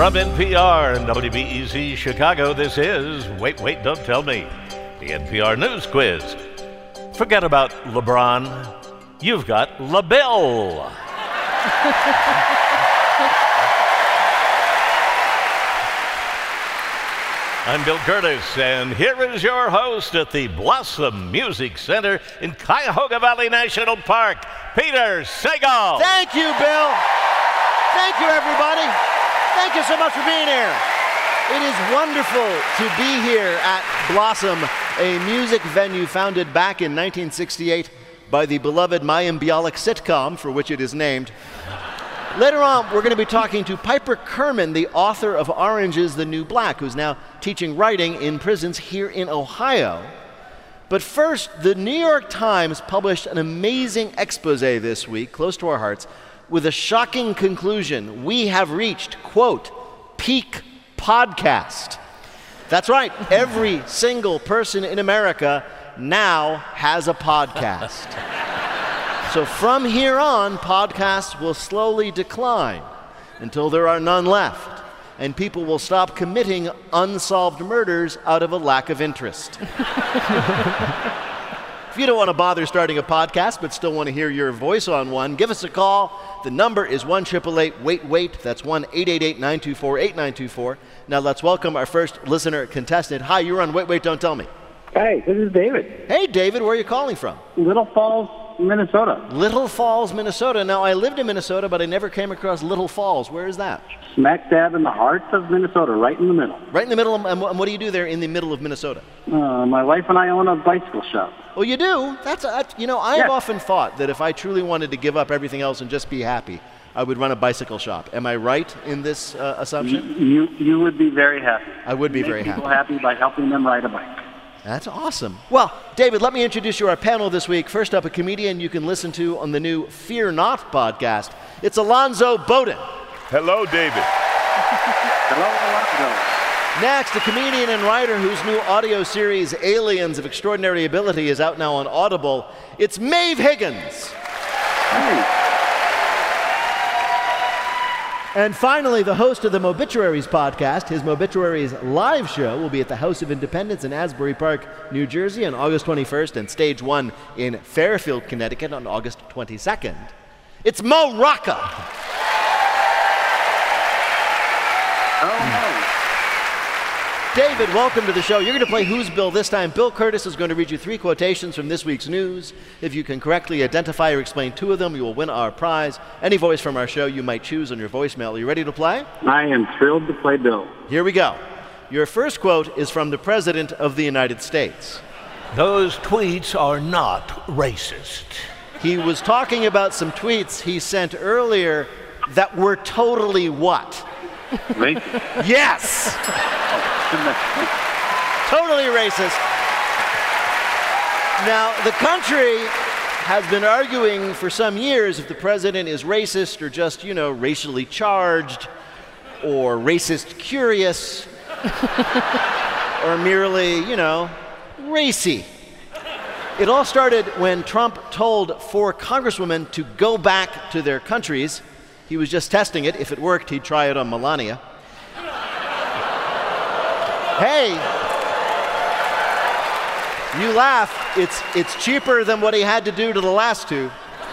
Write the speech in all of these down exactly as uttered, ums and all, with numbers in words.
From N P R and W B E Z Chicago, this is Wait, Wait, Don't Tell Me, the N P R News Quiz. Forget about LeBron. You've got LaBelle. I'm Bill Curtis, and here is your host at the Blossom Music Center in Cuyahoga Valley National Park, Peter Sagal. Thank you, Bill. Thank you, everybody. Thank you so much for being here. It is wonderful to be here at Blossom, a music venue founded back in nineteen sixty-eight by the beloved Mayim Bialik sitcom, for which it is named. Later on, we're going to be talking to Piper Kerman, the author of Orange is the New Black, who's now teaching writing in prisons here in Ohio. But first, the New York Times published an amazing expose this week, close to our hearts, with a shocking conclusion. We have reached, quote, peak podcast. That's right. Every single person in America now has a podcast. So from here on, podcasts will slowly decline until there are none left, and people will stop committing unsolved murders out of a lack of interest. If you don't want to bother starting a podcast but still want to hear your voice on one, give us a call. The number is one eight eight eight wait wait. That's one eight eight eight nine two four eight nine two four. Now let's welcome our first listener contestant. Hi, you're on Wait, Wait, Don't Tell Me. Hey, this is David. Hey, David, where are you calling from? Little Falls, Minnesota. Little Falls, Minnesota. Now, I lived in Minnesota, but I never came across Little Falls. Where is that? Smack dab in the heart of Minnesota, right in the middle. Right in the middle. And what do you do there in the middle of Minnesota? Uh, my wife and I own a bicycle shop. Oh, you do? That's a, you know, I've Yes. often thought that if I truly wanted to give up everything else and just be happy, I would run a bicycle shop. Am I right in this uh, assumption? You, you you would be very happy. I would be Make very people happy. happy by helping them ride a bike. That's awesome. Well, David, let me introduce you to our panel this week. First up, a comedian you can listen to on the new Fear Not podcast. It's Alonzo Bowden. Hello, David. Hello, Alonzo. Next, a comedian and writer whose new audio series, Aliens of Extraordinary Ability, is out now on Audible. It's Maeve Higgins. Hey. And finally, the host of the Mobituaries podcast. His Mobituaries live show will be at the House of Independence in Asbury Park, New Jersey on August twenty-first, and Stage one in Fairfield, Connecticut on August twenty-second. It's Mo Rocca. Oh, David, welcome to the show. You're going to play Who's Bill this time. Bill Curtis is going to read you three quotations from this week's news. If you can correctly identify or explain two of them, you will win our prize. Any voice from our show you might choose on your voicemail. Are you ready to play? I am thrilled to play Bill. Here we go. Your first quote is from the President of the United States. Those tweets are not racist. He was talking about some tweets he sent earlier that were totally what? Racist. Yes! Totally racist. Now, the country has been arguing for some years if the president is racist or just, you know, racially charged or racist curious or merely, you know, racy. It all started when Trump told four congresswomen to go back to their countries. He was just testing it. If it worked, he'd try it on Melania. Hey, you laugh. It's, it's cheaper than what he had to do to the last two.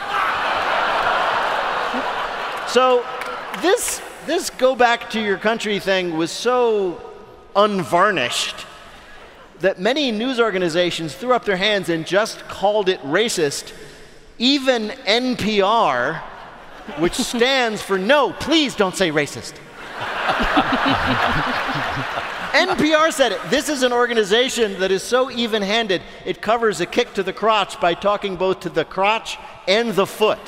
So this, this go back to your country thing was so unvarnished that many news organizations threw up their hands and just called it racist. Even N P R, which stands for No, Please Don't Say Racist. N P R said it. This is an organization that is so even-handed, it covers a kick to the crotch by talking both to the crotch and the foot.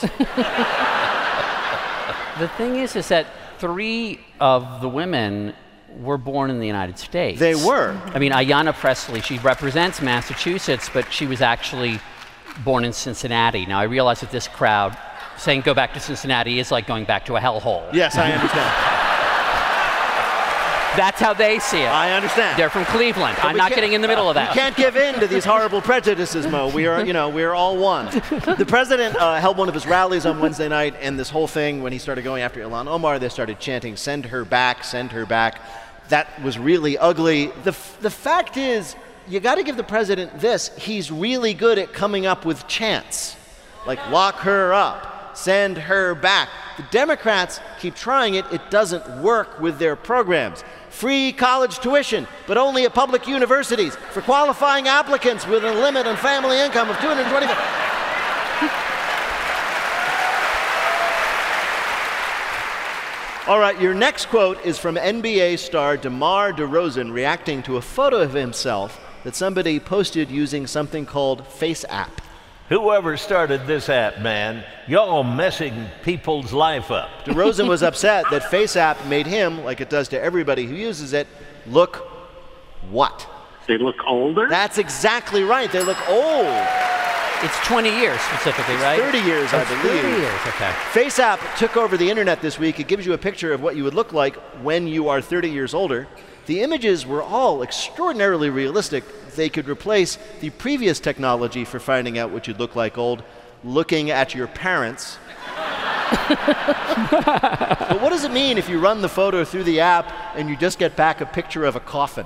The thing is, is that three of the women were born in the United States. They were. I mean, Ayanna Pressley, she represents Massachusetts, but she was actually born in Cincinnati. Now, I realize that this crowd saying go back to Cincinnati is like going back to a hellhole. Yes, I understand. That's how they see it. I understand. They're from Cleveland. But I'm we not can't- getting in the middle of We that. can't give in to these horrible prejudices, Mo. We are, you know, we are all one. The president uh, held one of his rallies on Wednesday night, and this whole thing, when he started going after Ilhan Omar, they started chanting, "Send her back, send her back." That was really ugly. The, f- the fact is, you got to give the president this. He's really good at coming up with chants, like lock her up, send her back. The Democrats keep trying it. It doesn't work with their programs. Free college tuition, but only at public universities for qualifying applicants with a limit on family income of two hundred twenty-five. All right, your next quote is from N B A star DeMar DeRozan reacting to a photo of himself that somebody posted using something called FaceApp. Whoever started this app, man, y'all messing people's life up. DeRozan was upset that FaceApp made him, like it does to everybody who uses it, look what? They look older? That's exactly right. They look old. It's twenty years specifically, right? thirty years, I It's believe. thirty years, okay. FaceApp took over the internet this week. It gives you a picture of what you would look like when you are thirty years older. The images were all extraordinarily realistic. They could replace the previous technology for finding out what you'd look like old, looking at your parents. But what does it mean if you run the photo through the app and you just get back a picture of a coffin?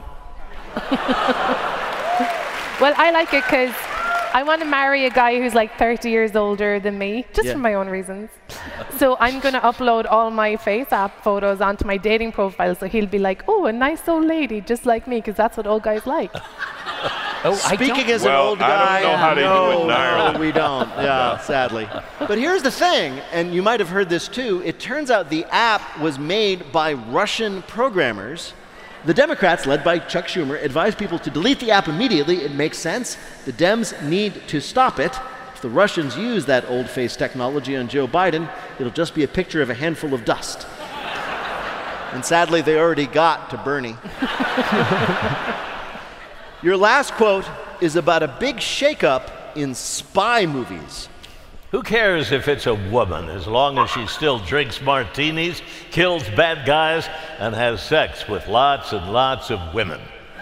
Well, I like it because I want to marry a guy who's like thirty years older than me, just Yeah. for my own reasons. So I'm going to upload all my FaceApp photos onto my dating profile, so he'll be like, oh, a nice old lady, just like me, because that's what old guys like. Oh, I Speaking don't- as an Well, old I don't guy, know how they do no, it in no, Ireland. we don't. Yeah, sadly. But here's the thing, and you might have heard this too. It turns out the app was made by Russian programmers. The Democrats, led by Chuck Schumer, advised people to delete the app immediately. It makes sense. The Dems need to stop it. If the Russians use that old-faced technology on Joe Biden, it'll just be a picture of a handful of dust. And sadly, they already got to Bernie. Your last quote is about a big shakeup in spy movies. Who cares if it's a woman, as long as she still drinks martinis, kills bad guys, and has sex with lots and lots of women?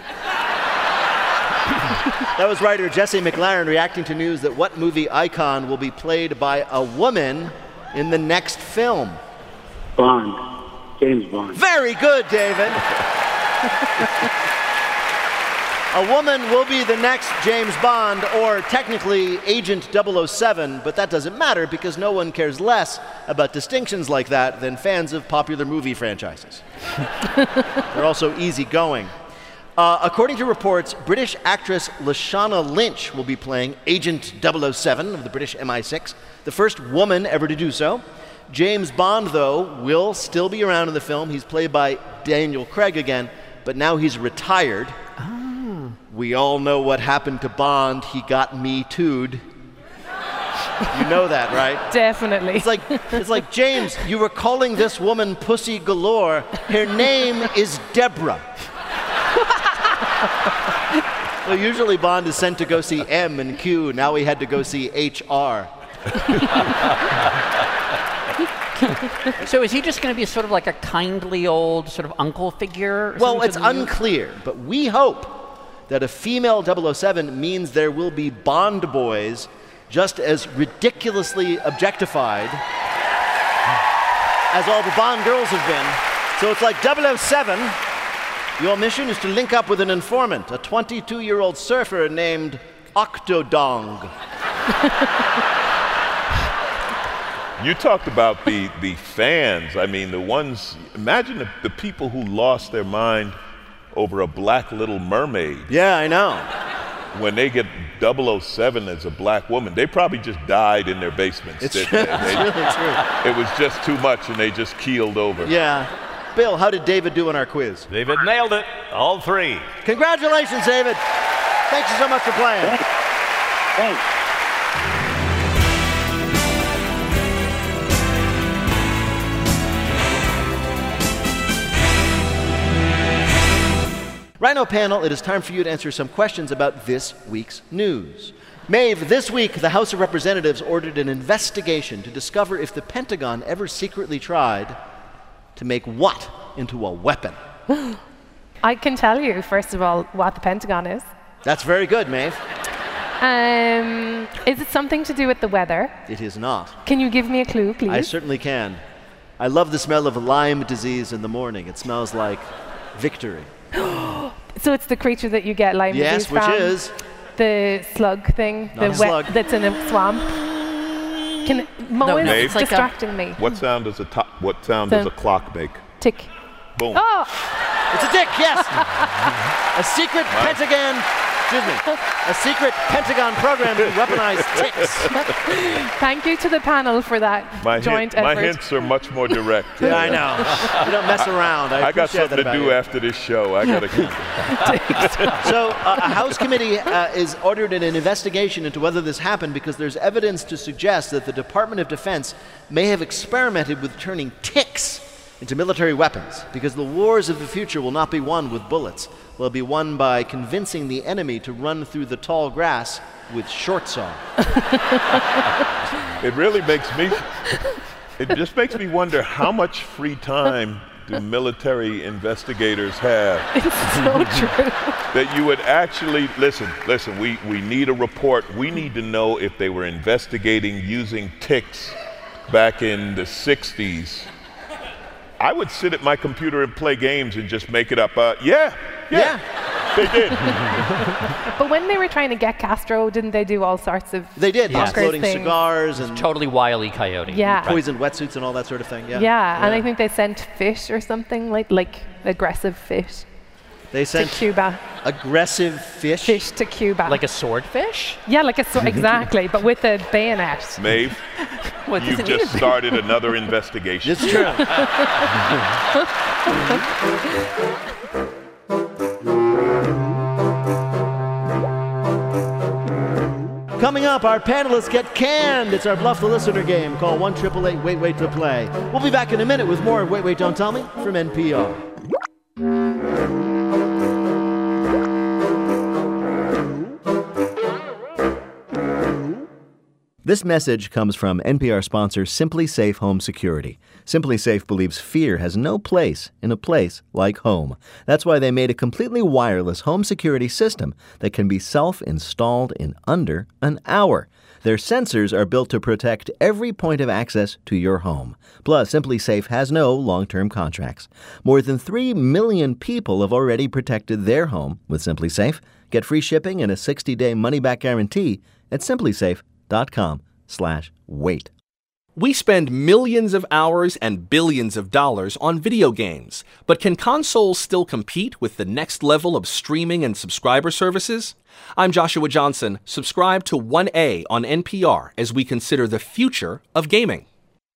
That was writer Jesse McLaren reacting to news that what movie icon will be played by a woman in the next film? Bond. James Bond. Very good, David. A woman will be the next James Bond, or technically Agent double oh seven, but that doesn't matter because no one cares less about distinctions like that than fans of popular movie franchises. They're also easygoing. Uh, according to reports, British actress Lashana Lynch will be playing Agent double oh seven of the British M I six, the first woman ever to do so. James Bond, though, will still be around in the film. He's played by Daniel Craig again, but now he's retired. We all know what happened to Bond. He got Me Too'd. You know that, right? Definitely. It's like, it's like, James, you were calling this woman Pussy Galore. Her name is Deborah. Well, usually Bond is sent to go see M and Q. Now he had to go see H R. So is he just going to be sort of like a kindly old sort of uncle figure? or Well, something it's to the youth? unclear, but we hope that a female double oh seven means there will be Bond boys just as ridiculously objectified as all the Bond girls have been. So it's like double oh seven, your mission is to link up with an informant, a twenty-two-year-old surfer named Octodong. You talked about the, the fans. I mean, the ones, imagine the, the people who lost their mind over a black Little Mermaid. Yeah, I know. When they get double oh seven as a black woman, they probably just died in their basements. It's, didn't true. they? It's They- really true. It was just too much and they just keeled over. Yeah. Bill, how did David do in our quiz? David nailed it, all three. Congratulations, David. Thank you so much for playing. Thanks. Rhino panel, it is time for you to answer some questions about this week's news. Maeve, this week the House of Representatives ordered an investigation to discover if the Pentagon ever secretly tried to make what into a weapon? I can tell you, first of all, what the Pentagon is. That's very good, Maeve. Um, is it something to do with the weather? It is not. Can you give me a clue, please? I certainly can. I love the smell of Lyme disease in the morning. It smells like victory. So it's the creature that you get Lyme Yes, disease which from? is? The slug thing. Not the a wet slug. that's in a swamp. Can Mo No, is no, it's like a- distracting me. What sound does a to- what sound So- does a clock make? Tick. Boom. Oh, It's a dick, yes! A secret Pentagon, excuse me, a secret Pentagon program to weaponize ticks. thank you to the panel for that My, joint hint, my effort. hints are much more direct. Yeah, I know. You don't mess around. I, I got appreciate something that to about do you. after this show. I got to. So uh, a House committee uh, is ordered an investigation into whether this happened because there's evidence to suggest that the Department of Defense may have experimented with turning ticks into military weapons, because the wars of the future will not be won with bullets. They'll be won by convincing the enemy to run through the tall grass with short saw. It really makes me. It just makes me wonder how much free time do military investigators have It's so true. that you would actually listen. Listen, we we need a report. We need to know if they were investigating using ticks back in the sixties. I would sit at my computer and play games and just make it up. Uh, yeah, yeah, they did. But when they were trying to get Castro, didn't they do all sorts of They did, Yes. exploding things. cigars and Totally Wile E. Coyote. Yeah. Right. poisoned wetsuits and all that sort of thing. Yeah, Yeah, and I think they sent fish or something, like like aggressive fish they to sent Cuba. aggressive fish. Fish to Cuba. Like a swordfish? yeah, like a so exactly, but with a bayonet. Maeve, What does you've it need just to be? started another investigation. It's true. Coming up, our panelists get canned. It's our Bluff the Listener game. Call one eight eight eight wait wait to play. We'll be back in a minute with more of Wait Wait Don't Tell Me from N P R. This message comes from N P R sponsor Simply Safe Home Security. Simply Safe believes fear has no place in a place like home. That's why they made a completely wireless home security system that can be self-installed in under an hour. Their sensors are built to protect every point of access to your home. Plus, Simply Safe has no long-term contracts. More than three million people have already protected their home with Simply Safe. Get free shipping and a sixty-day money-back guarantee at simply safe dot com slash wait. We spend millions of hours and billions of dollars on video games, but can consoles still compete with the next level of streaming and subscriber services? I'm Joshua Johnson. Subscribe to one A on N P R as we consider the future of gaming.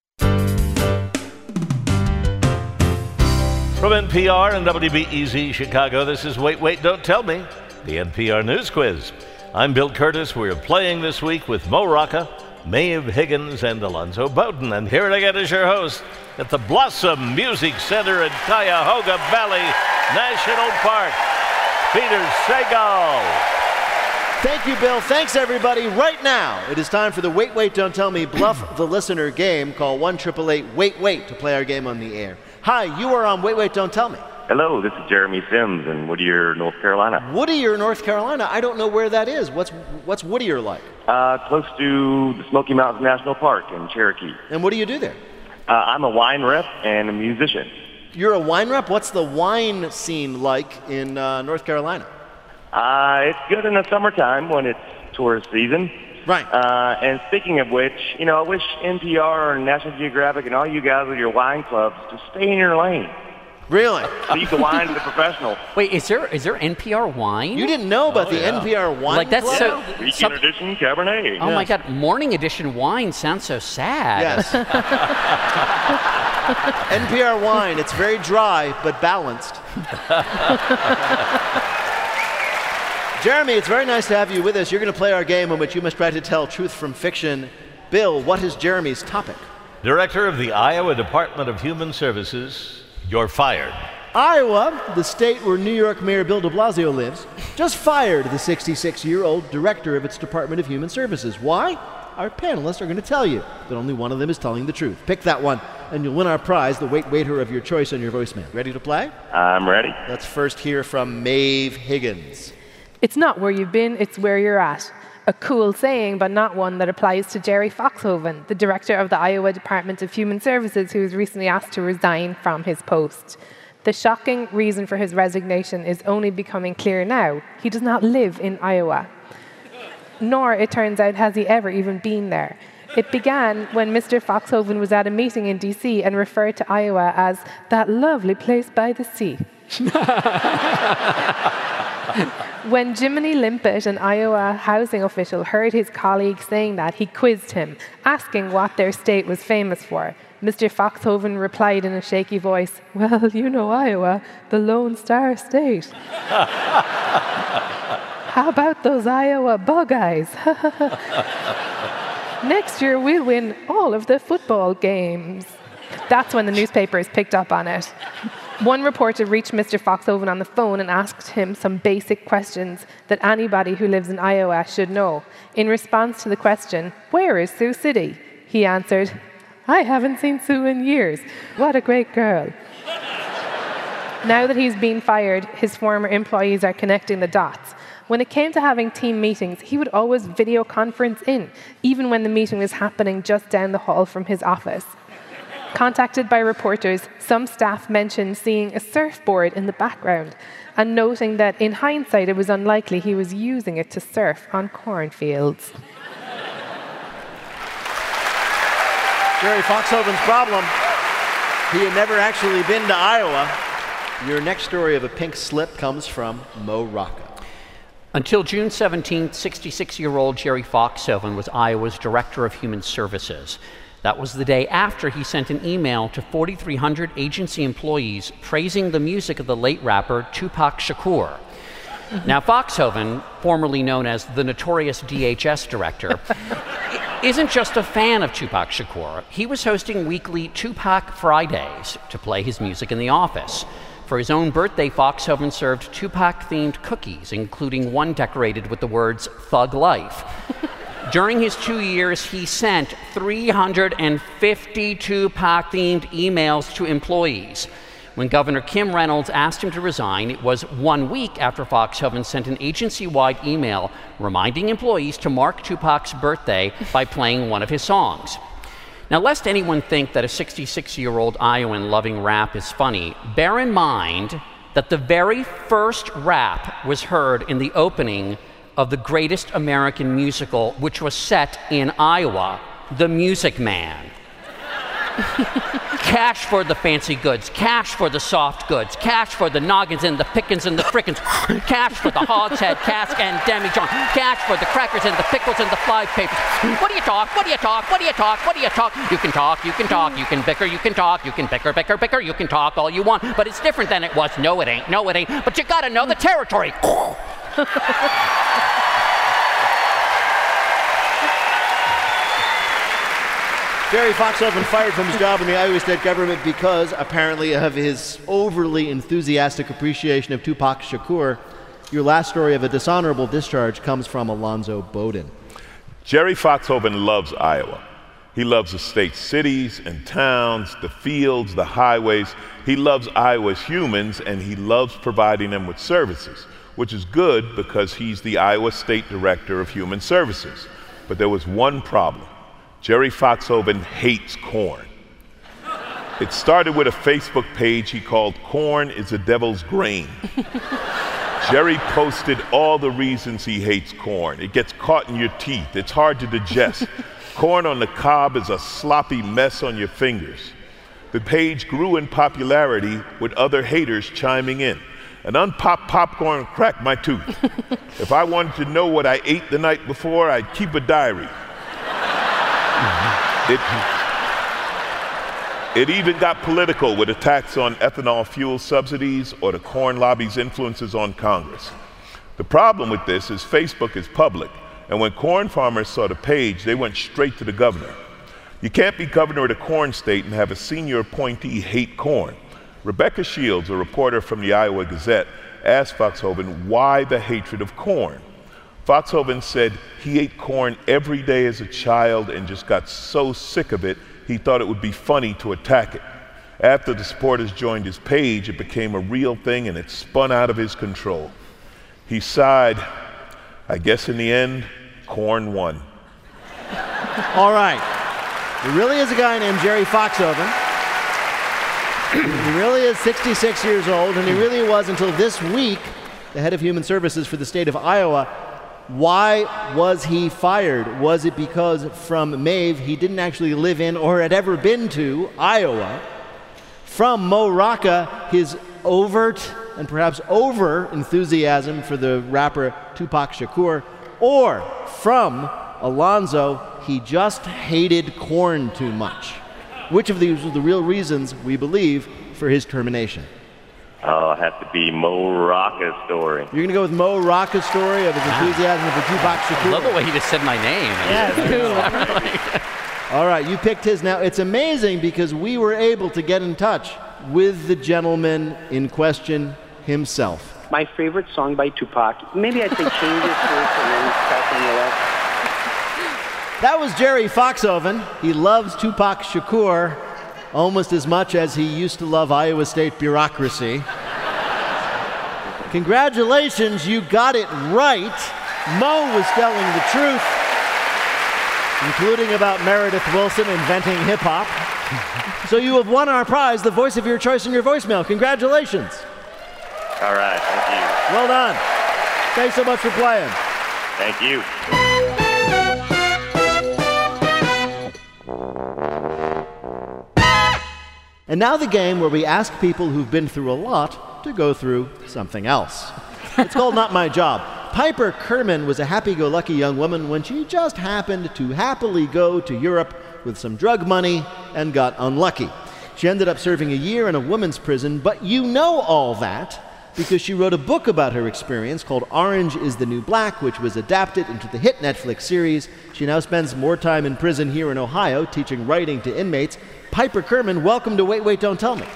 From N P R and W B E Z Chicago, this is Wait, Wait, Don't Tell Me, the N P R News Quiz. I'm Bill Curtis. We're playing this week with Mo Rocca, Maeve Higgins, and Alonzo Bowden. And here again is your host at the Blossom Music Center in Cuyahoga Valley National Park, Peter Sagal. Thank you, Bill. Thanks, everybody. Right now, it is time for the Wait, Wait, Don't Tell Me Bluff the Listener game. Call one eight eight eight wait wait to play our game on the air. Hi, you are on Wait, Wait, Don't Tell Me. Hello, this is Jeremy Sims in Whittier, North Carolina. Whittier, North Carolina. I don't know where that is. What's what's Whittier like? Uh, close to the Smoky Mountains National Park in Cherokee. And what do you do there? Uh, I'm a wine rep and a musician. You're a wine rep? What's the wine scene like in uh, North Carolina? Uh, it's good in the summertime when it's tourist season. Right. Uh, and speaking of which, you know, I wish N P R and National Geographic and all you guys with your wine clubs to stay in your lane. Really? Leave the wine to the professionals. Wait, is there is there N P R wine? You didn't know about Oh, the yeah. N P R wine Like, that's club? so- Weekend Some- edition Cabernet. Oh my Yes. God, morning edition wine sounds so sad. Yes. N P R wine. It's very dry, but balanced. Jeremy, it's very nice to have you with us. You're going to play our game in which you must try to tell truth from fiction. Bill, what is Jeremy's topic? Director of the Iowa Department of Human Services, you're fired. Iowa, the state where New York Mayor Bill de Blasio lives, just fired the sixty-six-year-old director of its Department of Human Services. Why? our panelists are going to tell you that only one of them is telling the truth. Pick that one, and you'll win our prize, the Wait Waiter of your choice on your voicemail. Ready to play? I'm ready. Let's first hear from Maeve Higgins. It's not where you've been, it's where you're at. A cool saying, but not one that applies to Jerry Foxhoven, the director of the Iowa Department of Human Services, who was recently asked to resign from his post. The shocking reason for his resignation is only becoming clear now. He does not live in Iowa. Nor, it turns out, has he ever even been there. It began when Mister Foxhoven was at a meeting in D C and referred to Iowa as that lovely place by the sea. When Jiminy Limpet, an Iowa housing official, heard his colleague saying that, he quizzed him, asking what their state was famous for. Mister Foxhoven replied in a shaky voice, "Well, you know Iowa, the Lone Star State." "How about those Iowa Bug-Eyes?" "Next year we'll win all of the football games." That's when the newspapers picked up on it. One reporter reached Mister Foxhoven on the phone and asked him some basic questions that anybody who lives in Iowa should know. In response to the question, "Where is Sioux City?" he answered, "I haven't seen Sue in years. What a great girl." Now that he's been fired, his former employees are connecting the dots. When it came to having team meetings, he would always video conference in, even when the meeting was happening just down the hall from his office. Contacted by reporters, some staff mentioned seeing a surfboard in the background and noting that in hindsight it was unlikely he was using it to surf on cornfields. Jerry Foxhoven's problem, he had never actually been to Iowa. Your next story of a pink slip comes from Mo Rocca. Until June seventeenth, sixty-six-year-old Jerry Foxhoven was Iowa's Director of Human Services. That was the day after he sent an email to forty-three hundred agency employees praising the music of the late rapper Tupac Shakur. Now, Foxhoven, formerly known as the notorious D H S director, isn't just a fan of Tupac Shakur. He was hosting weekly Tupac Fridays to play his music in the office. For his own birthday, Foxhoven served Tupac-themed cookies, including one decorated with the words "Thug Life." During his two years, he sent three hundred fifty Tupac-themed emails to employees. When Governor Kim Reynolds asked him to resign, it was one week after Foxhoven sent an agency-wide email reminding employees to mark Tupac's birthday by playing one of his songs. Now, lest anyone think that a sixty-six-year-old Iowan loving rap is funny, bear in mind that the very first rap was heard in the opening of the greatest American musical, which was set in Iowa, The Music Man. Cash for the fancy goods, cash for the soft goods, cash for the noggins and the pickins and the frickins, cash for the hogshead, cask and demijohn, cash for the crackers and the pickles and the fly papers. What do you talk? What do you talk? What do you talk? What do you talk? You can talk, you can talk, you can bicker, you can talk, you can bicker, bicker, bicker, you can talk all you want, but it's different than it was. No, it ain't, no, it ain't, but you gotta know the territory. Jerry Foxhoven fired from his job in the Iowa state government because, apparently, of his overly enthusiastic appreciation of Tupac Shakur. Your last story of a dishonorable discharge comes from Alonzo Bowden. Jerry Foxhoven loves Iowa. He loves the state's cities and towns, the fields, the highways. He loves Iowa's humans, and he loves providing them with services, which is good because he's the Iowa State Director of Human Services. But there was one problem. Jerry Foxhoven hates corn. It started with a Facebook page he called "Corn is the Devil's Grain." Jerry posted all the reasons he hates corn. It gets caught in your teeth. It's hard to digest. Corn on the cob is a sloppy mess on your fingers. The page grew in popularity with other haters chiming in. An unpopped popcorn cracked my tooth. If I wanted to know what I ate the night before, I'd keep a diary. It, it even got political with attacks on ethanol fuel subsidies or the corn lobby's influences on Congress. The problem with this is Facebook is public, and when corn farmers saw the page, they went straight to the governor. You can't be governor of the corn state and have a senior appointee hate corn. Rebecca Shields, a reporter from the Iowa Gazette, asked Foxhoven why the hatred of corn. Foxhoven said he ate corn every day as a child and just got so sick of it, he thought it would be funny to attack it. After the supporters joined his page, it became a real thing and it spun out of his control. He sighed. I guess in the end, corn won. All right. There really is a guy named Jerry Foxhoven. He really is sixty-six years old, and he really was, until this week, the head of Human Services for the state of Iowa. Why was he fired? Was it because from Maeve he didn't actually live in or had ever been to Iowa? From Mo Rocca, his overt and perhaps over enthusiasm for the rapper Tupac Shakur? Or from Alonzo, he just hated corn too much? Which of these are the real reasons, we believe, for his termination? Oh, it has to be Mo Rocca's story. You're going to go with Mo Rocca's story of his enthusiasm for Tupac Shakur? I love the way he just said my name. Yeah, it's cool. All right, you picked his. Now, it's amazing because we were able to get in touch with the gentleman in question himself. My favorite song by Tupac. Maybe I'd say Changes first and then Pass on the Left. That was Jerry Foxhoven. He loves Tupac Shakur almost as much as he used to love Iowa State bureaucracy. Congratulations, you got it right. Mo was telling the truth, including about Meredith Wilson inventing hip-hop. So you have won our prize, the voice of your choice in your voicemail. Congratulations. All right, thank you. Well done. Thanks so much for playing. Thank you. And now the game where we ask people who've been through a lot to go through something else. It's called Not My Job. Piper Kerman was a happy-go-lucky young woman when she just happened to happily go to Europe with some drug money and got unlucky. She ended up serving a year in a women's prison, but you know all that because she wrote a book about her experience called Orange is the New Black, which was adapted into the hit Netflix series. She now spends more time in prison here in Ohio teaching writing to inmates. Piper Kerman, welcome to Wait, Wait, Don't Tell Me.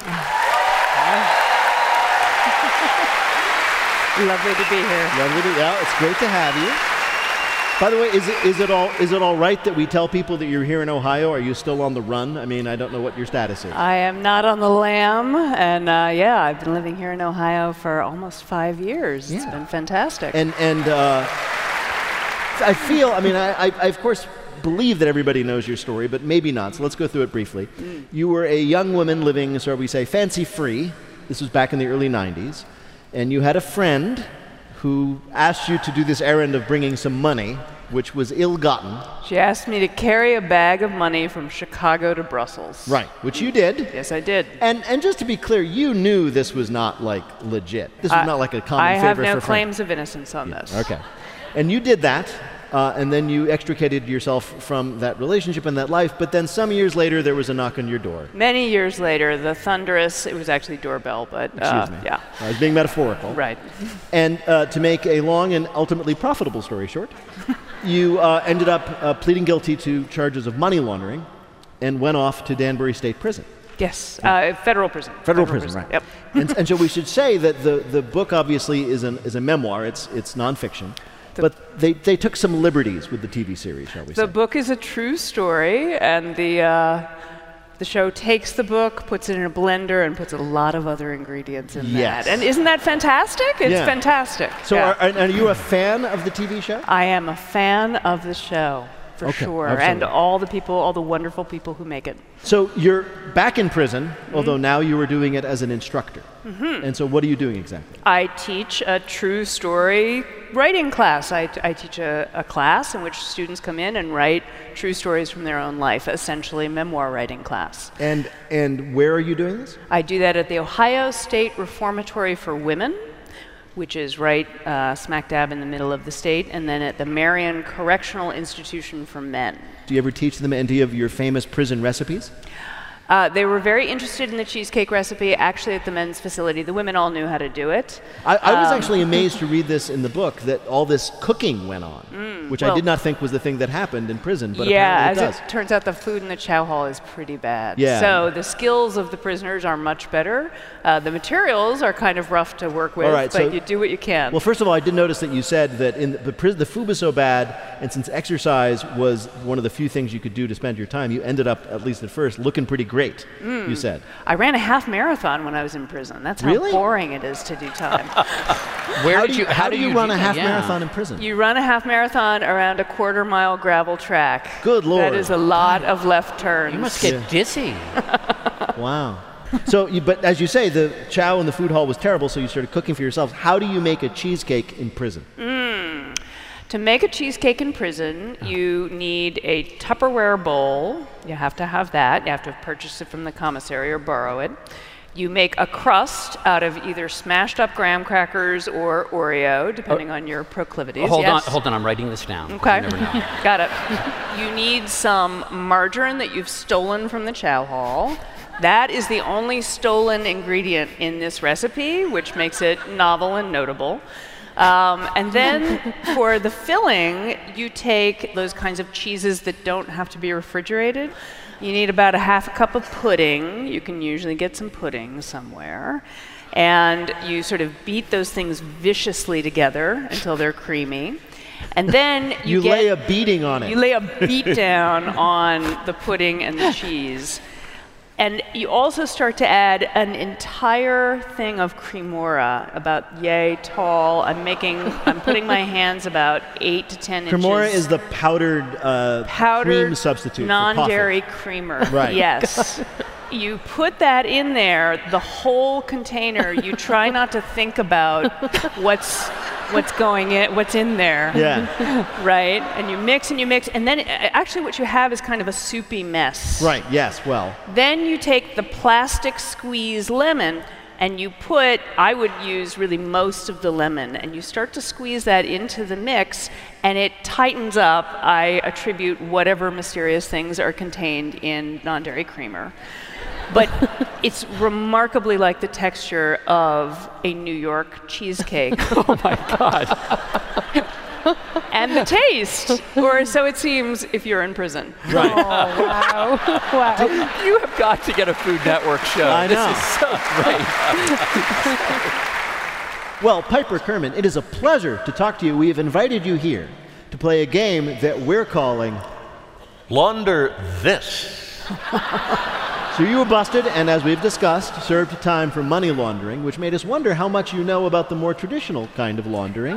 Lovely to be here. Lovely to, yeah, it's great to have you. By the way, is it, is it all is it all right that we tell people that you're here in Ohio? Are you still on the run? I mean, I don't know what your status is. I am not on the lam, and uh, yeah, I've been living here in Ohio for almost five years. Yeah. It's been fantastic. And and uh, I feel, I mean, I, I, I of course believe that everybody knows your story, but maybe not. So let's go through it briefly. Mm. You were a young woman living, so we say, fancy-free. This was back in the early nineties. And you had a friend who asked you to do this errand of bringing some money, which was ill-gotten. She asked me to carry a bag of money from Chicago to Brussels. Right, which you did. Yes, I did. And and just to be clear, you knew this was not, like, legit. This was I, not like a common I favor have no for claims friends. of innocence on Yeah, this. okay. And you did that, uh, and then you extricated yourself from that relationship and that life, but then some years later, there was a knock on your door. Many years later, the thunderous, it was actually doorbell, but uh, Excuse me. yeah. I was being metaphorical. Right. And uh, to make a long and ultimately profitable story short, you uh, ended up uh, pleading guilty to charges of money laundering and went off to Danbury State Prison. Yes, uh, federal prison. Federal, federal prison, prison, right. Yep. and, and so we should say that the, the book obviously is, an, is a memoir, it's, it's nonfiction. The but they, they took some liberties with the T V series, shall we the say. The book is a true story, and the, uh, the show takes the book, puts it in a blender, and puts a lot of other ingredients in yes. that. And isn't that fantastic? It's yeah. fantastic. So yeah. are, are you a fan of the T V show? I am a fan of the show, for okay, sure, absolutely. and all the people, all the wonderful people who make it. So you're back in prison, mm-hmm. although now you are doing it as an instructor. Mm-hmm. And so what are you doing exactly? I teach a true story writing class. I, I teach a, a class in which students come in and write true stories from their own life, essentially a memoir writing class. And, and where are you doing this? I do that at the Ohio State Reformatory for Women, which is right uh, smack dab in the middle of the state, and then at the Marion Correctional Institution for Men. Do you ever teach them any of your famous prison recipes? Uh, they were very interested in the cheesecake recipe, actually, at the men's facility. The women all knew how to do it. I, I was Um, actually amazed to read this in the book, that all this cooking went on, Mm, which I well- did not think was the thing that happened in prison, but yeah, apparently as it does. it turns out, the food in the chow hall is pretty bad. Yeah. So the skills of the prisoners are much better. Uh, the materials are kind of rough to work with, All right, but so- you do what you can. Well, first of all, I did notice that you said that in the, pris- the food was so bad, and since exercise was one of the few things you could do to spend your time, you ended up, at least at first, looking pretty great, Mm. you said. I ran a half marathon when I was in prison. That's how Really? boring it is to do time. Where how did do you? How, do you, run a half yeah. marathon in prison? You run a half marathon around a quarter mile gravel track. Good Lord. That is a lot of left turns. You must get Yeah. dizzy. Wow. So, you, but as you say, the chow in the food hall was terrible, so you started cooking for yourselves. How do you make a cheesecake in prison? Mm. To make a cheesecake in prison, you need a Tupperware bowl. You have to have that. You have to purchase it from the commissary or borrow it. You make a crust out of either smashed up graham crackers or Oreo, depending on your proclivities. Hold yes? on, hold on. I'm writing this down. Okay. You never know. Got it. You need some margarine that you've stolen from the chow hall. That is the only stolen ingredient in this recipe, which makes it novel and notable. Um, and then for the filling, you take those kinds of cheeses that don't have to be refrigerated. You need about a half a cup of pudding. You can usually get some pudding somewhere. And you sort of beat those things viciously together until they're creamy. And then you, You get, lay a beating on it. You lay a beat down on the pudding and the cheese. And you also start to add an entire thing of cremora, about yay tall. I'm making, I'm putting my hands about eight to ten Cremora inches. is the powdered, uh, powdered cream substitute non-dairy for coffee. creamer. Right. Yes. You put that in there, the whole container. You try not to think about what's what's going in, what's in there. Yeah. Right. And you mix and you mix, and then uh, actually what you have is kind of a soupy mess. Right, yes, well. Then you take the plastic squeeze lemon and you put, I would use really most of the lemon, and you start to squeeze that into the mix, and it tightens up. I attribute whatever mysterious things are contained in non-dairy creamer. But it's remarkably like the texture of a New York cheesecake. Oh my God. And the taste, or so it seems if you're in prison. Right. Oh, wow. Wow. You have got to get a Food Network show. I this know. is so great. Well, Piper Kerman, it is a pleasure to talk to you. We have invited you here to play a game that we're calling Launder This. So you were busted, and as we've discussed, served time for money laundering, which made us wonder how much you know about the more traditional kind of laundering.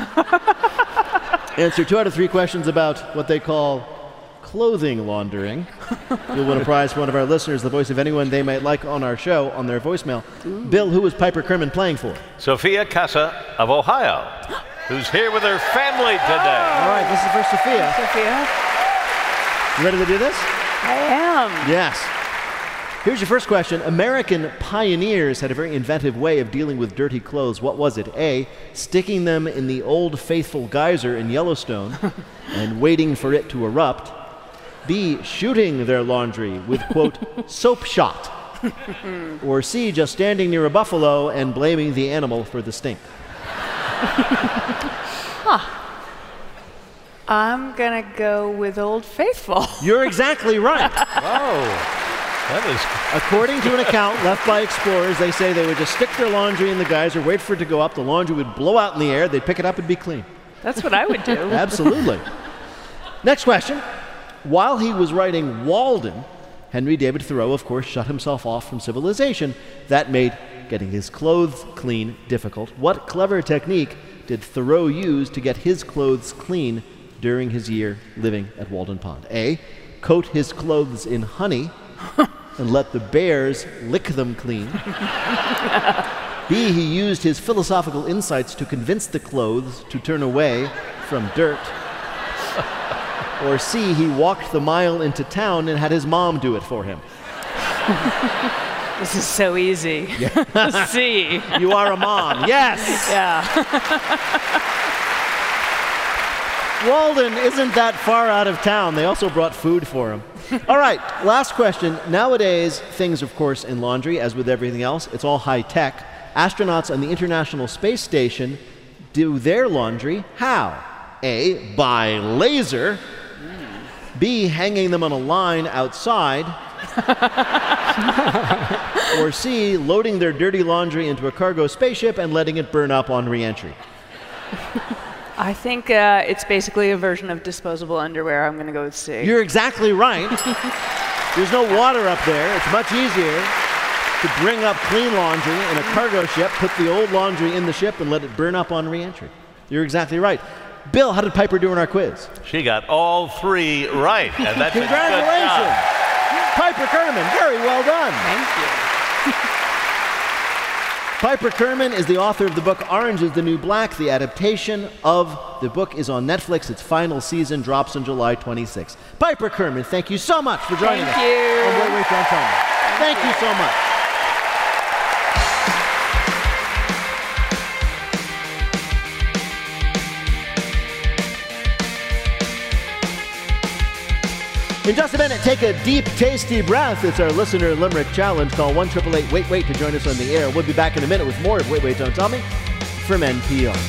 Answer two out of three questions about what they call clothing laundering. You'll win a prize for one of our listeners, the voice of anyone they might like on our show, on their voicemail. Ooh. Bill, who is Piper Kerman playing for? Sophia Casa of Ohio, who's here with her family today. All right, this is for Sophia. Sophia? You ready to do this? I am. Yes. Here's your first question. American pioneers had a very inventive way of dealing with dirty clothes. What was it? A, sticking them in the Old Faithful geyser in Yellowstone and waiting for it to erupt. B, shooting their laundry with, quote, soap shot. Or C, just standing near a buffalo and blaming the animal for the stink. Huh. I'm gonna go with Old Faithful. You're exactly right. Whoa. That is. According to an account left by explorers, they say they would just stick their laundry in the geyser, wait for it to go up, the laundry would blow out in the air, they'd pick it up and be clean. That's what I would do. Absolutely. Next question. While he was writing Walden, Henry David Thoreau, of course, shut himself off from civilization. That made getting his clothes clean difficult. What clever technique did Thoreau use to get his clothes clean during his year living at Walden Pond? A, coat his clothes in honey and let the bears lick them clean. B, he used his philosophical insights to convince the clothes to turn away from dirt. Or C, he walked the mile into town and had his mom do it for him. This is so easy. Yeah. C. You are a mom. Yes. Yeah. Walden isn't that far out of town. They also brought food for him. All right, last question. Nowadays, things, of course, in laundry, as with everything else, it's all high tech. Astronauts on the International Space Station do their laundry how? A, by laser. B, hanging them on a line outside. Or C, loading their dirty laundry into a cargo spaceship and letting it burn up on re-entry. I think uh, it's basically a version of disposable underwear. I'm going to go with C. You're exactly right. There's no water up there. It's much easier to bring up clean laundry in a cargo ship, put the old laundry in the ship, and let it burn up on re-entry. You're exactly right. Bill, how did Piper do in our quiz? She got all three right, and that's Congratulations. a good job. Piper Kerman, very well done. Thank you. Piper Kerman is the author of the book Orange is the New Black. The adaptation of the book is on Netflix. Its final season drops on July twenty-sixth. Piper Kerman, thank you so much for joining Thank us. you. On Wait, Wait, Don't Tell Me. Thank, thank you so much. In just a minute, take a deep, tasty breath. It's our listener limerick challenge. Call one eight eight eight wait wait to join us on the air. We'll be back in a minute with more of Wait, Wait, Don't Tell Me from N P R.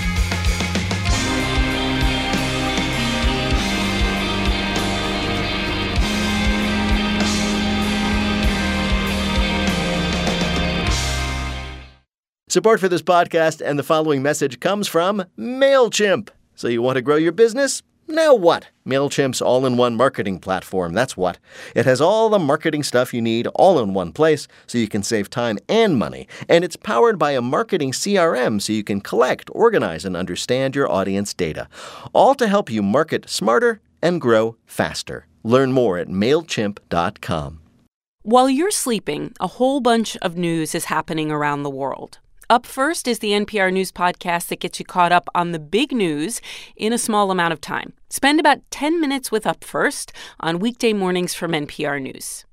Support for this podcast and the following message comes from MailChimp. So you want to grow your business? Now what? MailChimp's all-in-one marketing platform, that's what. It has all the marketing stuff you need all in one place so you can save time and money. And it's powered by a marketing C R M so you can collect, organize, and understand your audience data. All to help you market smarter and grow faster. Learn more at MailChimp dot com. While you're sleeping, a whole bunch of news is happening around the world. Up first is the N P R News podcast that gets you caught up on the big news in a small amount of time. Spend about ten minutes with Up First on weekday mornings from N P R News.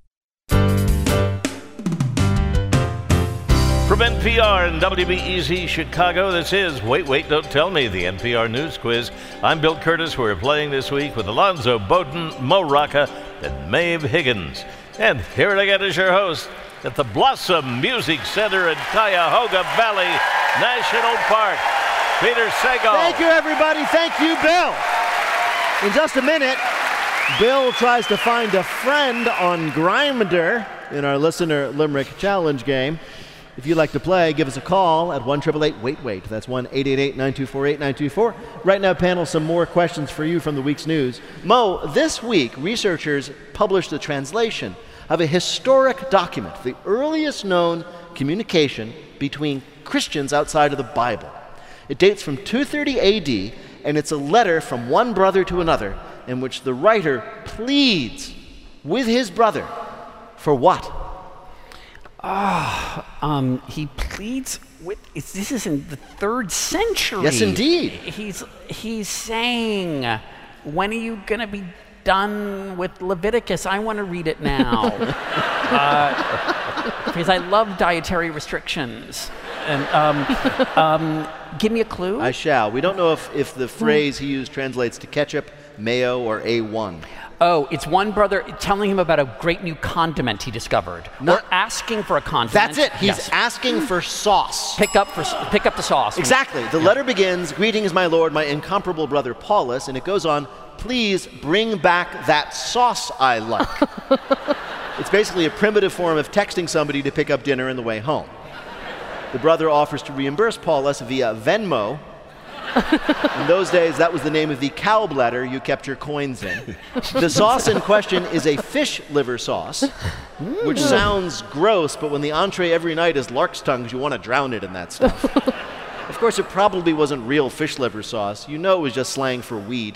From N P R and W B E Z Chicago, this is Wait, Wait, Don't Tell Me, the N P R News Quiz. I'm Bill Curtis. We're playing this week with Alonzo Bowden, Mo Rocca, and Maeve Higgins. And here again is your host at the Blossom Music Center in Cuyahoga Valley National Park, Peter Sagal. Thank you, everybody. Thank you, Bill. In just a minute, Bill tries to find a friend on Grindr in our Listener Limerick Challenge game. If you'd like to play, give us a call at one eight eight eight wait wait. That's one eight eight eight nine two four eight nine two four. Right now, panel, some more questions for you from the week's news. Mo, this week, researchers published a translation of a historic document, the earliest known communication between Christians outside of the Bible. It dates from two thirty A D, and it's a letter from one brother to another in which the writer pleads with his brother for what? Ah, oh, um, he pleads with. It's, this is in the third century. Yes, indeed. He's he's saying, "When are you gonna be done with Leviticus? I want to read it now." uh, because I love dietary restrictions. And um, um, give me a clue. I shall. We don't know if, if the phrase he used translates to ketchup, mayo, or A one. Oh, it's one brother telling him about a great new condiment he discovered. Not, or asking for a condiment. That's it. He's yes. asking for sauce. Pick up for pick up the sauce. Exactly. The yeah. letter begins, "Greetings, my lord, my incomparable brother Paulus," and it goes on, "Please bring back that sauce I like." It's basically a primitive form of texting somebody to pick up dinner on the way home. The brother offers to reimburse Paulus via Venmo. In those days, that was the name of the cow bladder you kept your coins in. The sauce in question is a fish liver sauce, which sounds gross, but when the entree every night is lark's tongues, you want to drown it in that stuff. Of course, it probably wasn't real fish liver sauce. You know it was just slang for weed.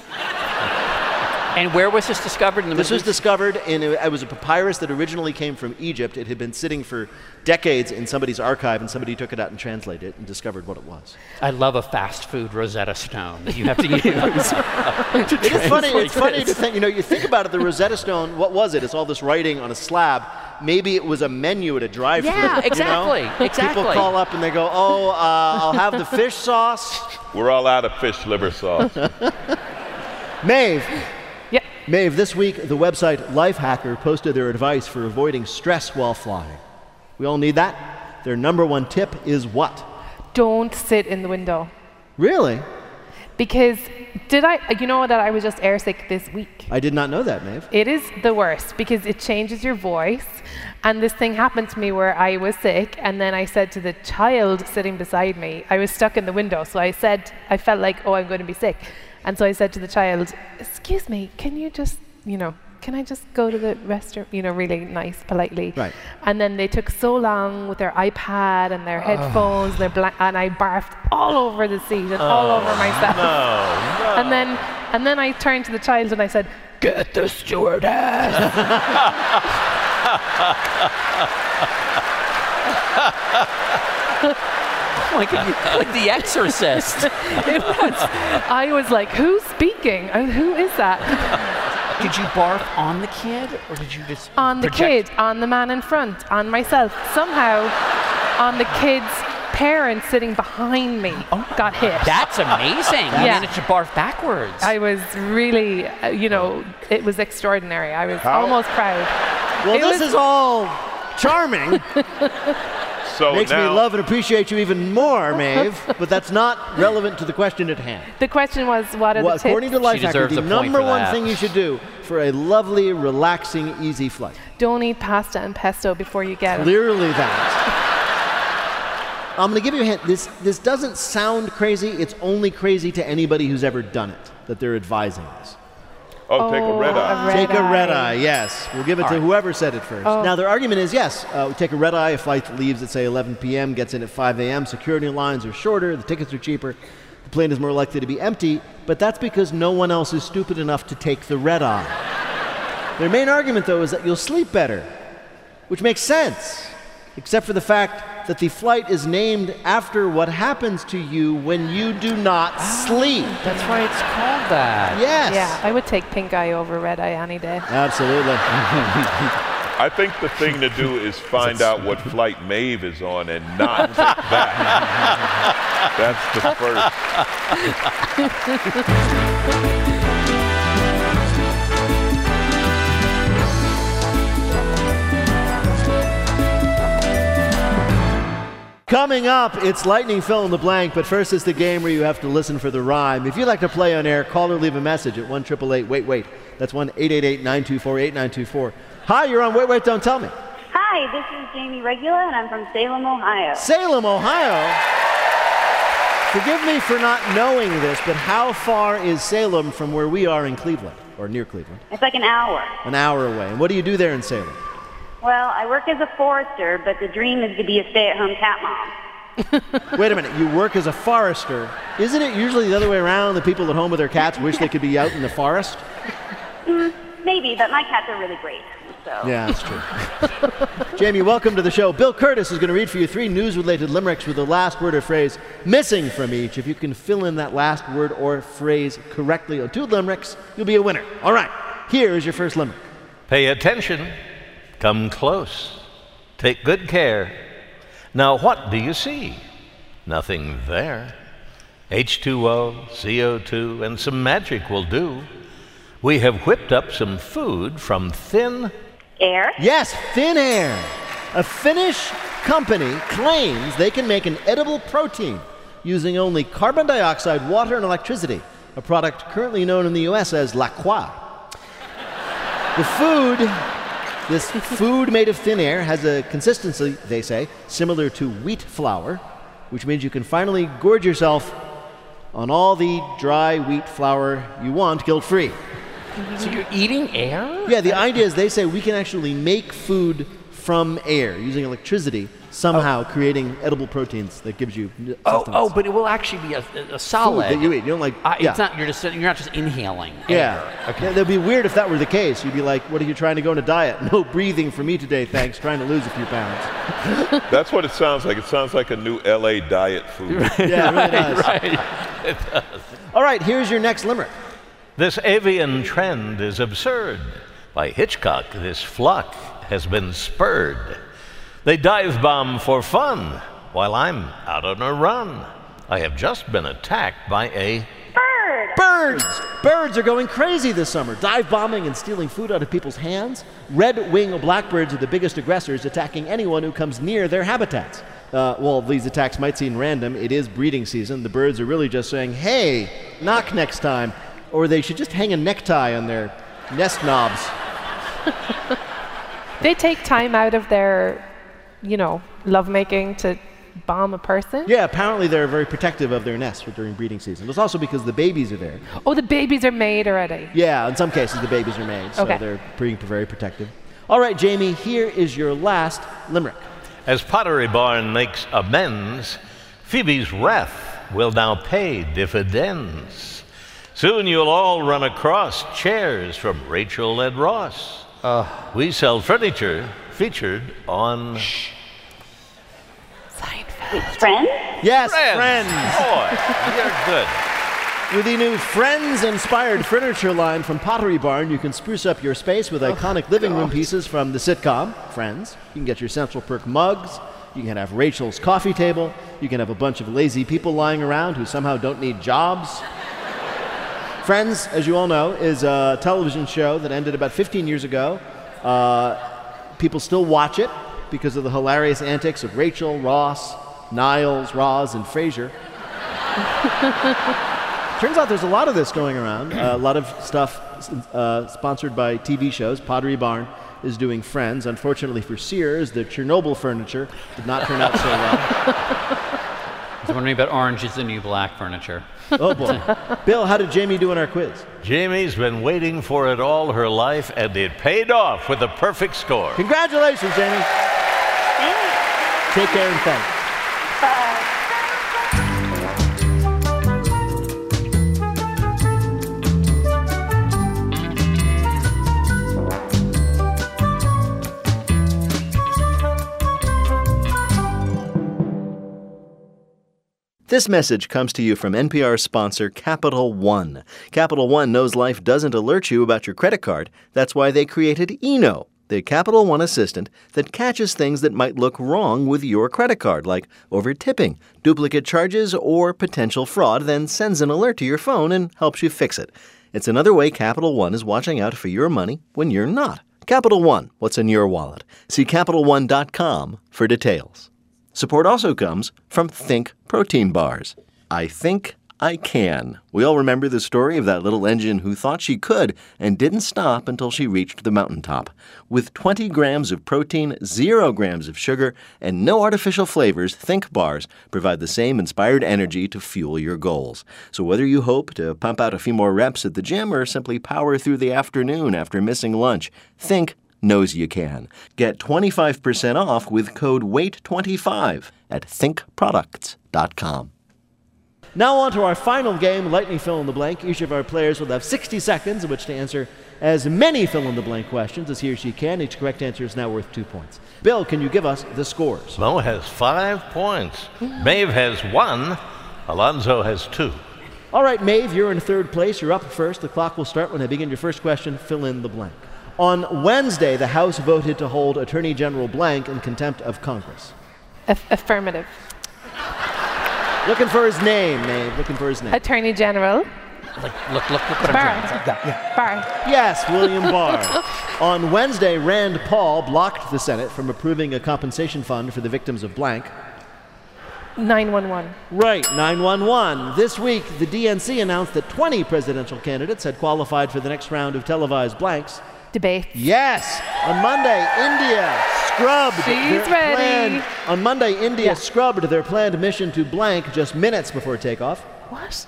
And where was this discovered? In the this was discovered in, a, it was a papyrus that originally came from Egypt. It had been sitting for decades in somebody's archive, and somebody took it out and translated it and discovered what it was. I love a fast food Rosetta Stone that you have to use. to it is funny, it's funny to think, you know, you think about it, the Rosetta Stone, what was it? It's all this writing on a slab. Maybe it was a menu at a drive-thru. Yeah, exactly, you know? exactly. People call up and they go, "Oh, uh, I'll have the fish sauce." We're all out of fish liver sauce. Maeve. Yeah. Maeve, this week the website Lifehacker posted their advice for avoiding stress while flying. We all need that. Their number one tip is what? Don't sit in the window. Really? Because did I, you know that I was just airsick this week? I did not know that, Maeve. It is the worst because it changes your voice. And this thing happened to me where I was sick, and then I said to the child sitting beside me, I was stuck in the window, so I said, I felt like, oh, I'm going to be sick. And so I said to the child, excuse me, can you just, you know, can I just go to the restroom? You know, really nice, politely. Right. And then they took so long with their iPad and their headphones, and, their bla- and I barfed all over the seat and oh, all over myself. No, no. And then, and then I turned to the child and I said, get the stewardess. Oh my God, like The Exorcist. It was. I was like, who's speaking? Uh, Who is that? Did you barf on the kid, or did you just On the project- kid, on the man in front, on myself. Somehow, on the kid's parent sitting behind me got hit. That's amazing. You Yeah. managed to barf backwards. I was really, uh, you know, it was extraordinary. I was How? almost proud. Well, It this was- is all charming. So Makes now, me love and appreciate you even more, Maeve, but that's not relevant to the question at hand. The question was, what are Well, the tips? according to Lifehacker, deserves the a point number for one that. thing you should do for a lovely, relaxing, easy flight. Don't eat pasta and pesto before you get it. Clearly that. I'm going to give you a hint. This, this doesn't sound crazy. It's only crazy to anybody who's ever done it, that they're advising this. oh, take a red Oh, eye. a red Take a red eye. eye, yes. We'll give it All to right. whoever said it first. Oh. Now, their argument is, yes, uh, take a red eye. A flight leaves at, say, eleven p.m., gets in at five a.m. Security lines are shorter. The tickets are cheaper. The plane is more likely to be empty. But that's because no one else is stupid enough to take the red eye. Their main argument, though, is that you'll sleep better, which makes sense, except for the fact that the flight is named after what happens to you when you do not sleep. That's why it's called that. Yes. Yeah, I would take pink eye over red eye any day. Absolutely. I think the thing to do is find out what flight Maeve is on and not take that. That's the first. Coming up, it's Lightning Fill in the Blank, but first it's the game where you have to listen for the rhyme. If you'd like to play on air, call or leave a message at one eight eight eight, wait, wait. That's one eight eight eight, nine two four, eight nine two four. Hi, you're on Wait, Wait, Don't Tell Me. Hi, this is Jamie Regula, and I'm from Salem, Ohio. Salem, Ohio. Forgive me for not knowing this, but how far is Salem from where we are in Cleveland, or near Cleveland? It's like an hour. An hour away. And what do you do there in Salem? Well, I work as a forester, but the dream is to be a stay-at-home cat mom. Wait a minute, you work as a forester. Isn't it usually the other way around? The people at home with their cats wish they could be out in the forest? Mm, maybe, but my cats are really great. So. Yeah, that's true. Jamie, welcome to the show. Bill Curtis is going to read for you three news-related limericks with the last word or phrase missing from each. If you can fill in that last word or phrase correctly on two limericks, you'll be a winner. All right, here's your first limerick. Pay attention. Come close. Take good care. Now what do you see? Nothing there. H two O, C O two, and some magic will do. We have whipped up some food from thin air. Yes, thin air. A Finnish company claims they can make an edible protein using only carbon dioxide, water, and electricity, a product currently known in the U S as La Croix. The food, this food made of thin air has a consistency, they say, similar to wheat flour, which means you can finally gorge yourself on all the dry wheat flour you want guilt-free. So you're eating air? Yeah, the idea is they say we can actually make food from air using electricity, somehow oh. creating edible proteins that gives you sustenance. Oh, oh, but it will actually be a, a solid food that you eat. You don't like. Uh, yeah. It's not. You're just. You're not just inhaling. Yeah. Air. Okay. Yeah, that'd be weird if that were the case. You'd be like, "What are you trying to go on a diet? No breathing for me today, thanks. Trying to lose a few pounds." That's what it sounds like. It sounds like a new L A diet food. Yeah, it really does. Right. It does. All right, here's your next limerick. This avian trend is absurd. By Hitchcock, this flock has been spurred. They dive bomb for fun while I'm out on a run. I have just been attacked by a bird. Birds! Birds are going crazy this summer, dive bombing and stealing food out of people's hands. Red-winged blackbirds are the biggest aggressors, attacking anyone who comes near their habitats. Uh, well, these attacks might seem random. It is breeding season. The birds are really just saying, hey, knock next time. Or they should just hang a necktie on their nest knobs. They take time out of their, you know, lovemaking to bomb a person? Yeah, apparently they're very protective of their nests during breeding season. It's also because the babies are there. Oh, the babies are made already? Yeah, in some cases the babies are made, so okay. they're being very protective. All right, Jamie, here is your last limerick. As Pottery Barn makes amends, Phoebe's wrath will now pay dividends. Soon you'll all run across chairs from Rachel and Ross. Uh, we sell furniture featured on Seinfeld. Friends? Yes, Friends. Friends. Boy, you're good. With the new Friends-inspired furniture line from Pottery Barn, you can spruce up your space with iconic oh, living room pieces from the sitcom Friends. You can get your Central Perk mugs. You can have Rachel's coffee table. You can have a bunch of lazy people lying around who somehow don't need jobs. Friends, as you all know, is a television show that ended about fifteen years ago. Uh, people still watch it because of the hilarious antics of Rachel, Ross, Niles, Roz, and Frasier. Turns out there's a lot of this going around, uh, a lot of stuff uh, sponsored by T V shows. Pottery Barn is doing Friends. Unfortunately for Sears, the Chernobyl furniture did not turn out so well. I was wondering about Orange is the New Black furniture. Oh, boy. Bill, how did Jamie do in our quiz? Jamie's been waiting for it all her life, and it paid off with a perfect score. Congratulations, Jamie. Take care and thanks. Bye. This message comes to you from N P R sponsor Capital One. Capital One knows life doesn't alert you about your credit card. That's why they created Eno, the Capital One assistant that catches things that might look wrong with your credit card, like over-tipping, duplicate charges, or potential fraud, then sends an alert to your phone and helps you fix it. It's another way Capital One is watching out for your money when you're not. Capital One, what's in your wallet? See Capital One dot com for details. Support also comes from Think Protein Bars. I think I can. We all remember the story of that little engine who thought she could and didn't stop until she reached the mountaintop. With twenty grams of protein, zero grams of sugar, and no artificial flavors, Think Bars provide the same inspired energy to fuel your goals. So whether you hope to pump out a few more reps at the gym or simply power through the afternoon after missing lunch, Think knows you can. Get twenty-five percent off with code wait twenty-five at think products dot com. Now on to our final game, Lightning Fill in the Blank. Each of our players will have sixty seconds in which to answer as many fill-in-the-blank questions as he or she can. Each correct answer is now worth two points. Bill, can you give us the scores? Mo has five points. Maeve has one. Alonzo has two. All right, Maeve, you're in third place. You're up first. The clock will start when I begin your first question. Fill in the blank. On Wednesday, the House voted to hold Attorney General blank in contempt of Congress. Aff- affirmative. Looking for his name, Maeve. Looking for his name. Attorney General. Look, look, look, look what Barr. I'm doing. Yeah. Barr. Yes, William Barr. On Wednesday, Rand Paul blocked the Senate from approving a compensation fund for the victims of blank. nine one one. Right, nine one one. This week, the D N C announced that twenty presidential candidates had qualified for the next round of televised blanks. Debate. Yes! On Monday, India scrubbed She's their ready. planned... On Monday, India Yeah. scrubbed their planned mission to blank just minutes before takeoff. What?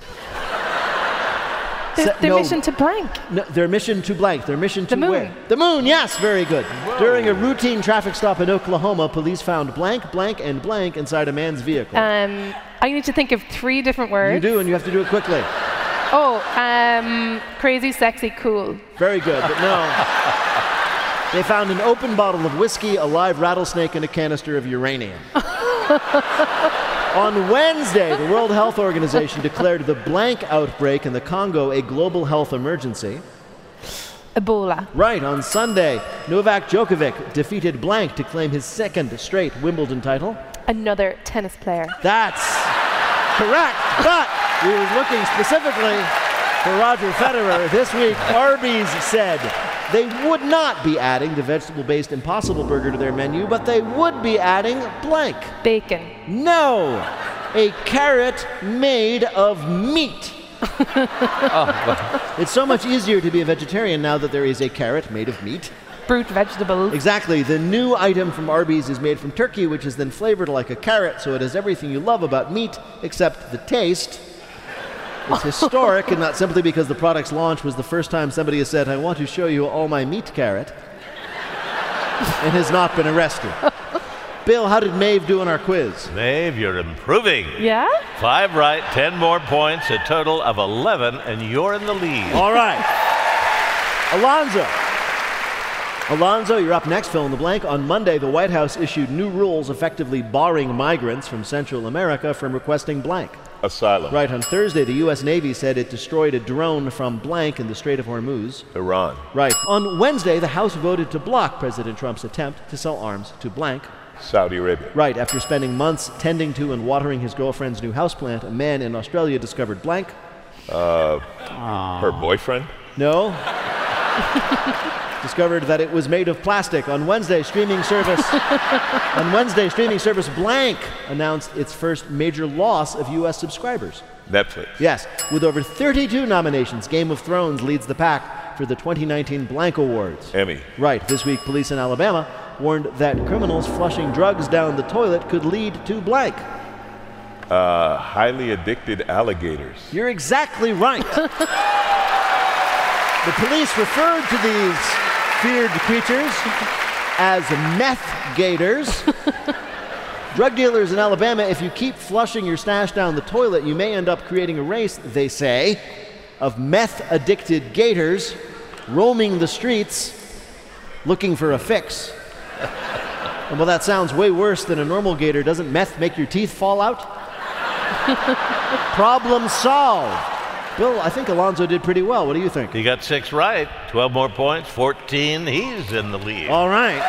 Their, Se- their no. mission to blank. No, their mission to blank. Their mission to The moon. where? The moon, yes, very good. During a routine traffic stop in Oklahoma, police found blank, blank, and blank inside a man's vehicle. Um, I need to think of three different words. You do, and you have to do it quickly. Oh, um, crazy, sexy, cool. Very good, but no. They found an open bottle of whiskey, a live rattlesnake, and a canister of uranium. On Wednesday, the World Health Organization declared the blank outbreak in the Congo a global health emergency. Ebola. Right, on Sunday, Novak Djokovic defeated blank to claim his second straight Wimbledon title. Another tennis player. That's correct, but we were looking specifically for Roger Federer. This week, Arby's said they would not be adding the vegetable-based Impossible Burger to their menu, but they would be adding blank. Bacon. No, a carrot made of meat. Oh, well. It's so much easier to be a vegetarian now that there is a carrot made of meat. Fruit vegetables. Exactly. The new item from Arby's is made from turkey, which is then flavored like a carrot, so it has everything you love about meat except the taste. It's historic, and not simply because the product's launch was the first time somebody has said, I want to show you all my meat carrot, and has not been arrested. Bill, how did Maeve do on our quiz? Maeve, you're improving. Yeah? Five right, ten more points, a total of eleven, and you're in the lead. All right. Alonzo. Alonzo, you're up next. Fill in the blank. On Monday, the White House issued new rules effectively barring migrants from Central America from requesting blank. Asylum. Right. On Thursday, the U S Navy said it destroyed a drone from blank in the Strait of Hormuz. Iran. Right. On Wednesday, the House voted to block President Trump's attempt to sell arms to blank. Saudi Arabia. Right. After spending months tending to and watering his girlfriend's new houseplant, a man in Australia discovered blank. Uh, her boyfriend? No. Discovered that it was made of plastic. On Wednesday, streaming service on Wednesday, streaming service Blank announced its first major loss of U S subscribers. Netflix. Yes, with over thirty-two nominations, Game of Thrones leads the pack for the twenty nineteen Blank Awards. Emmy. Right. This week, police in Alabama warned that criminals flushing drugs down the toilet could lead to blank. Uh, highly addicted alligators. You're exactly right. The police referred to these feared creatures as meth gators. Drug dealers in Alabama, if you keep flushing your stash down the toilet, you may end up creating a race, they say, of meth-addicted gators roaming the streets looking for a fix. And while that sounds way worse than a normal gator, doesn't meth make your teeth fall out? Problem solved. Bill, I think Alonzo did pretty well. What do you think? He got six right, twelve more points, fourteen. He's in the lead. All right.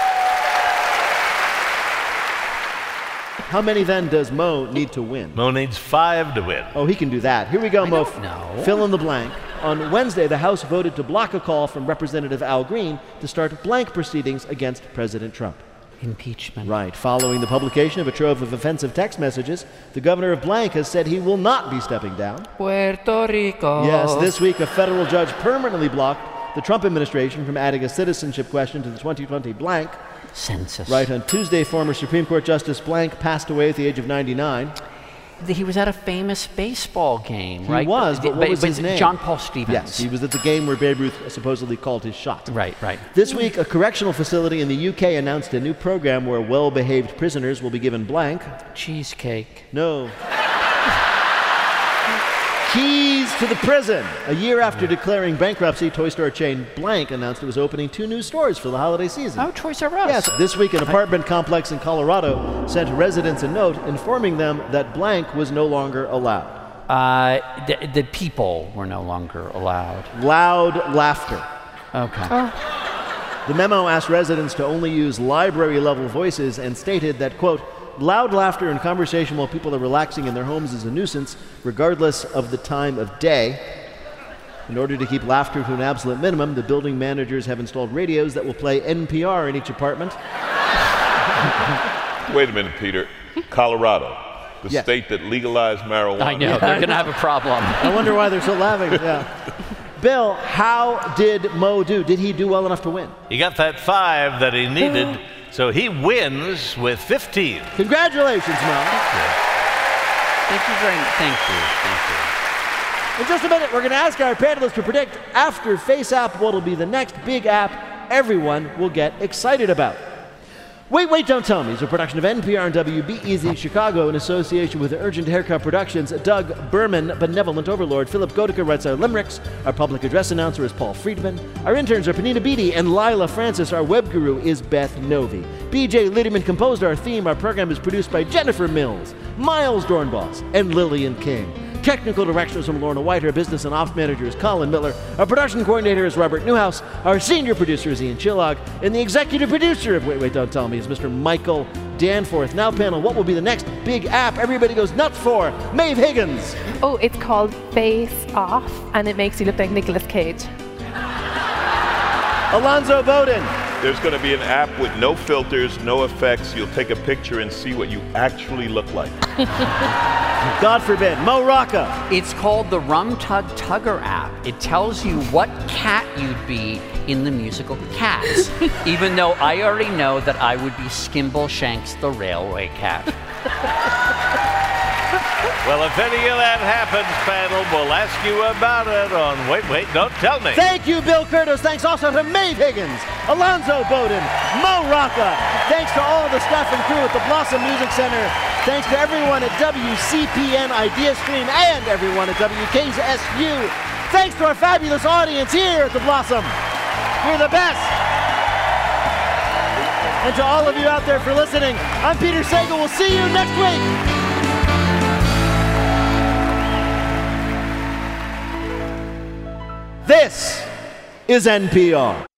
How many then does Mo need to win? Mo needs five to win. Oh, he can do that. Here we go, I Mo. don't know. Fill in the blank. On Wednesday, the House voted to block a call from Representative Al Green to start blank proceedings against President Trump. Impeachment. Right. Following the publication of a trove of offensive text messages, the governor of blank has said he will not be stepping down. Puerto Rico. Yes, this week a federal judge permanently blocked the Trump administration from adding a citizenship question to the twenty twenty blank. Census. Right. On Tuesday, former Supreme Court Justice blank passed away at the age of ninety-nine. He was at a famous baseball game, He right? was, but what was his name? John Paul Stevens. Yes, he was at the game where Babe Ruth supposedly called his shot. Right, right. This week, a correctional facility in the U K announced a new program where well-behaved prisoners will be given blank. Cheesecake. No. Keys to the prison. A year after declaring bankruptcy, toy store chain blank announced it was opening two new stores for the holiday season. Oh, Toys R Us. Yes, this week an apartment complex in Colorado sent residents a note informing them that blank was no longer allowed. Uh, the, the people were no longer allowed. Loud laughter. Okay. Oh. The memo asked residents to only use library-level voices and stated that, quote, loud laughter and conversation while people are relaxing in their homes is a nuisance, regardless of the time of day. In order to keep laughter to an absolute minimum, the building managers have installed radios that will play N P R in each apartment. Wait a minute, Peter. Colorado, the Yes. state that legalized marijuana. I know, they're going to have a problem. I wonder why they're so laughing. Yeah. Bill, how did Mo do? Did he do well enough to win? He got that five that he needed, so he wins with fifteen. Congratulations, Mo. Thank you very much. Thank you. Thank you. In just a minute, we're going to ask our panelists to predict after FaceApp what will be the next big app everyone will get excited about. Wait, Wait, Don't Tell Me is a production of N P R and W B E Z Chicago in association with Urgent Haircut Productions. Doug Berman, Benevolent Overlord. Philip Goedeke writes our limericks. Our public address announcer is Paul Friedman. Our interns are Panina Beatty and Lila Francis. Our web guru is Beth Novi. B J Littman composed our theme. Our program is produced by Jennifer Mills, Miles Dornbos, and Lillian King. Technical direction is from Lorna White. Our business and ops manager is Colin Miller. Our production coordinator is Robert Newhouse. Our senior producer is Ian Chillog. And the executive producer of Wait, Wait, Don't Tell Me is Mister Michael Danforth. Now, panel, what will be the next big app everybody goes nuts for? Maeve Higgins. Oh, it's called Face Off, and it makes you look like Nicolas Cage. Alonzo Bowden. There's going to be an app with no filters, no effects. You'll take a picture and see what you actually look like. God forbid. Mo Rocca. It's called the Rum Tug Tugger app. It tells you what cat you'd be in the musical Cats, even though I already know that I would be Skimbleshanks the railway cat. Well, if any of that happens, panel, we'll ask you about it on Wait, Wait, Don't Tell Me. Thank you, Bill Curtis. Thanks also to Maeve Higgins, Alonzo Bowden, Mo Rocca. Thanks to all the staff and crew at the Blossom Music Center. Thanks to everyone at W C P N Idea Stream and everyone at W K S U. Thanks to our fabulous audience here at the Blossom. You're the best. And to all of you out there for listening, I'm Peter Sagal. We'll see you next week. This is N P R.